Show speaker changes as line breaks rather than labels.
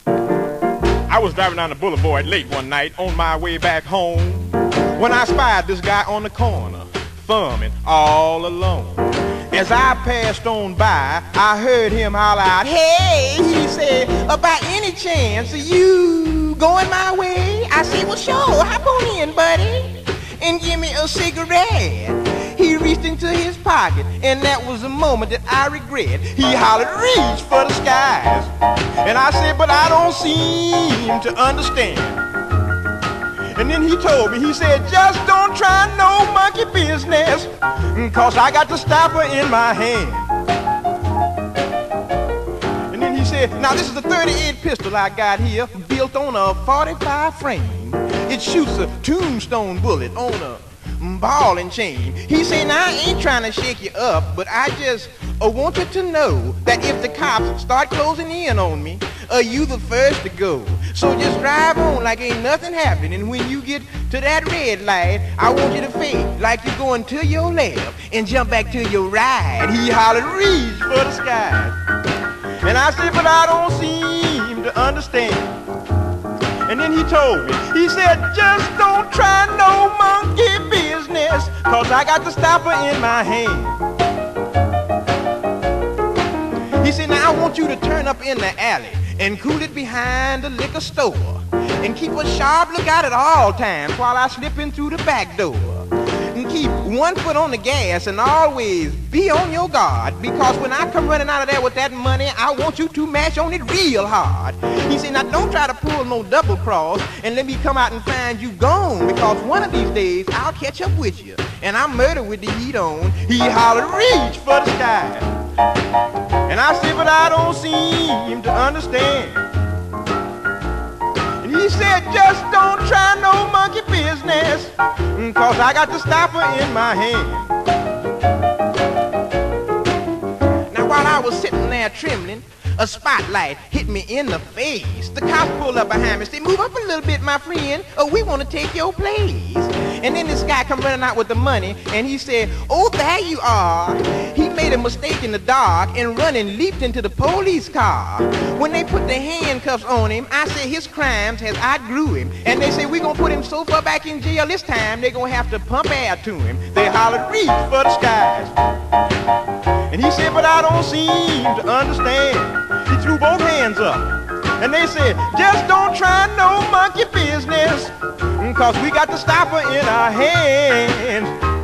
I was driving down the boulevard late one night on my way back home when I spied this guy on the corner, thumbing all alone. As I passed on by, I heard him holler out, "Hey," he said, "by any chance you going my way?" I said, "Well, sure, hop on in, buddy, and give me a cigarette." He reached into his pocket, and that was a moment that I regret. He hollered, "Reach for the skies." And I said, "But I don't seem to understand." And then he told me, he said, "Just don't try no monkey business, 'cause I got the stopper in my hand." And then he said, "Now this is a 38 pistol I got here, built on a 45 frame. It shoots a tombstone bullet on a ball and chain." He said, "Now I ain't trying to shake you up, but I just want you to know that if the cops start closing in on me, you the first to go. So just drive on like ain't nothing happening, and when you get to that red light, I want you to fake like you're going to your left and jump back to your right." He hollered, "Reach for the skies." And I said, "But I don't seem to understand." And then he told me, he said, "Just don't try no monkey business, 'cause I got the stopper in my hand." He said, "Now I want you to turn up in the alley and cool it behind the liquor store, and keep a sharp lookout at all times while I slip in through the back door. And keep one foot on the gas and always be on your guard, because when I come running out of there with that money, I want you to mash on it real hard." He said, "Now don't try to pull no double cross and let me come out and find you gone, because one of these days I'll catch up with you and I'm murder with the heat on." He hollered, "Reach for the sky." And I said, "But I don't seem to understand." And he said, "Just don't try no monkey business, 'cause I got the stopper in my hand." Now while I was sitting there trembling, a spotlight hit me in the face. The cops pulled up behind me, said, "Move up a little bit, my friend, or we want to take your place." And then this guy come running out with the money, and he said, "Oh, there you are." He made a mistake in the dark and running leaped into the police car. When they put the handcuffs on him, I said his crimes has outgrew him. And they said, "We're going to put him so far back in jail this time, they're going to have to pump air to him." They hollered, "Reach for the skies." And he said, "But I don't seem to understand." He threw both hands up, and they said, "Just don't try no monkey business, 'cause we got the stopper in our hands."